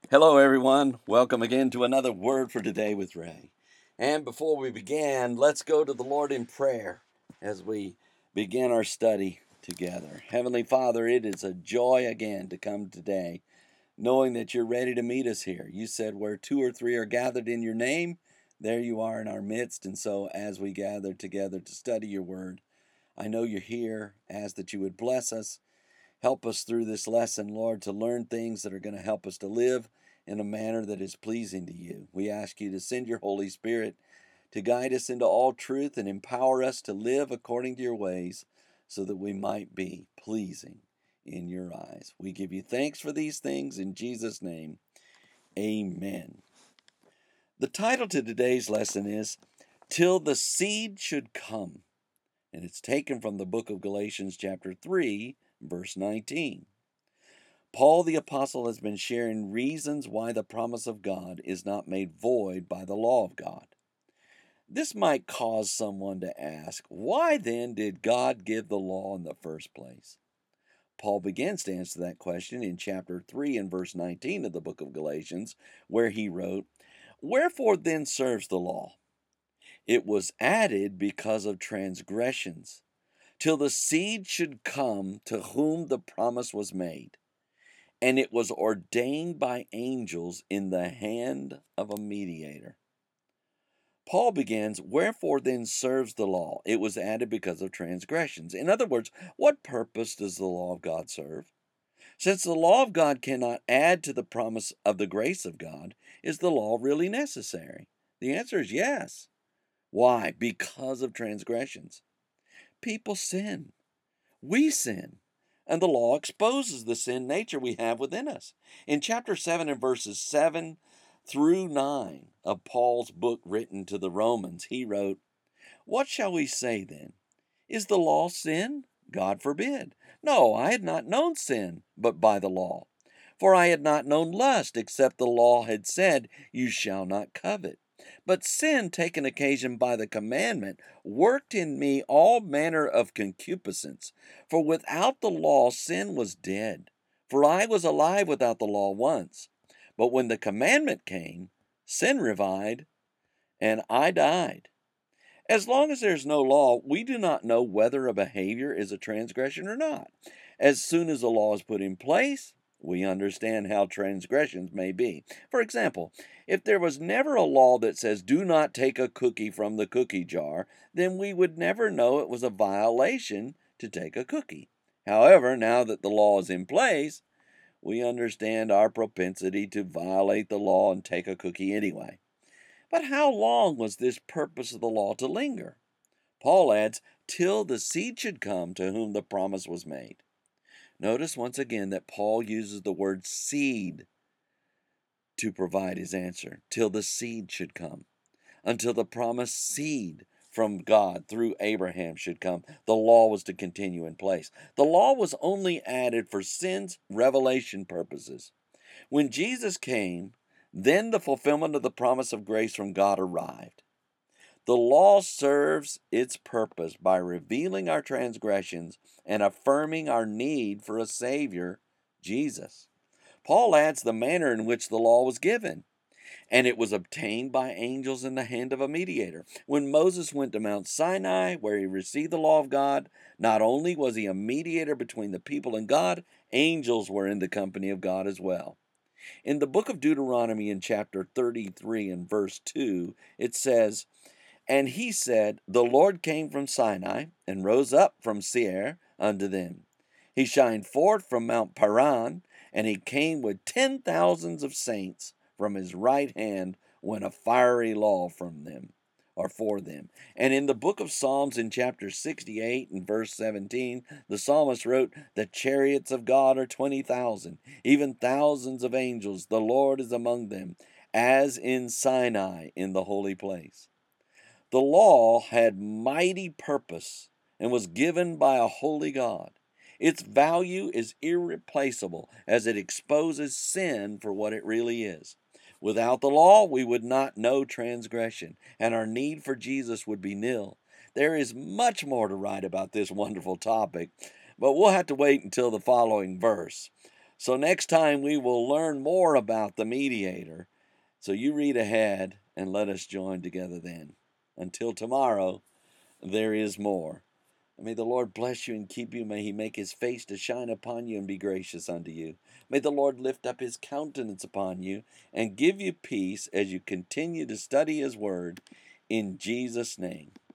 Hello, everyone. Welcome again to another Word for Today with Ray. And before we begin, let's go to the Lord in prayer as we begin our study together. Heavenly Father, it is a joy again to come today, knowing that you're ready to meet us here. You said where two or three are gathered in your name, there you are in our midst. And so as we gather together to study your Word, I know you're here. Ask that you would bless us. Help us through this lesson, Lord, to learn things that are going to help us to live in a manner that is pleasing to you. We ask you to send your Holy Spirit to guide us into all truth and empower us to live according to your ways so that we might be pleasing in your eyes. We give you thanks for these things in Jesus' name. Amen. The title to today's lesson is Till the Seed Should Come, and it's taken from the book of Galatians chapter 3, verse 19. Paul the Apostle has been sharing reasons why the promise of God is not made void by the law of God. This might cause someone to ask, why then did God give the law in the first place? Paul begins to answer that question in chapter 3 and verse 19 of the book of Galatians, where he wrote, Wherefore then serves the law? It was added because of transgressions, till the seed should come to whom the promise was made. And it was ordained by angels in the hand of a mediator. Paul begins, Wherefore then serves the law? It was added because of transgressions. In other words, what purpose does the law of God serve? Since the law of God cannot add to the promise of the grace of God, is the law really necessary? The answer is yes. Why? Because of transgressions. People sin. We sin. And the law exposes the sin nature we have within us. In chapter 7 and verses 7 through 9 of Paul's book written to the Romans, he wrote, What shall we say then? Is the law sin? God forbid. No, I had not known sin, but by the law. For I had not known lust, except the law had said, You shall not covet. But sin, taken occasion by the commandment, worked in me all manner of concupiscence. For without the law sin was dead. For I was alive without the law once. But when the commandment came, sin revived, and I died. As long as there's no law, we do not know whether a behavior is a transgression or not. As soon as the law is put in place, we understand how transgressions may be. For example, if there was never a law that says do not take a cookie from the cookie jar, then we would never know it was a violation to take a cookie. However, now that the law is in place, we understand our propensity to violate the law and take a cookie anyway. But how long was this purpose of the law to linger? Paul adds, till the seed should come to whom the promise was made. Notice once again that Paul uses the word seed to provide his answer. Till the seed should come. Until the promised seed from God through Abraham should come, the law was to continue in place. The law was only added for sin's revelation purposes. When Jesus came, then the fulfillment of the promise of grace from God arrived. The law serves its purpose by revealing our transgressions and affirming our need for a Savior, Jesus. Paul adds the manner in which the law was given, and it was obtained by angels in the hand of a mediator. When Moses went to Mount Sinai, where he received the law of God, not only was he a mediator between the people and God, angels were in the company of God as well. In the book of Deuteronomy in chapter 33 and verse 2, it says, And he said, The Lord came from Sinai, and rose up from Seir unto them. He shined forth from Mount Paran, and he came with 10,000s of saints from his right hand, when a fiery law from them, or for them. And in the book of Psalms in chapter 68 and verse 17, the psalmist wrote, The chariots of God are 20,000, even thousands of angels. The Lord is among them, as in Sinai in the holy place. The law had mighty purpose and was given by a holy God. Its value is irreplaceable as it exposes sin for what it really is. Without the law, we would not know transgression, and our need for Jesus would be nil. There is much more to write about this wonderful topic, but we'll have to wait until the following verse. So next time we will learn more about the mediator. So you read ahead and let us join together then. Until tomorrow, there is more. May the Lord bless you and keep you. May he make his face to shine upon you and be gracious unto you. May the Lord lift up his countenance upon you and give you peace as you continue to study his word. In Jesus' name.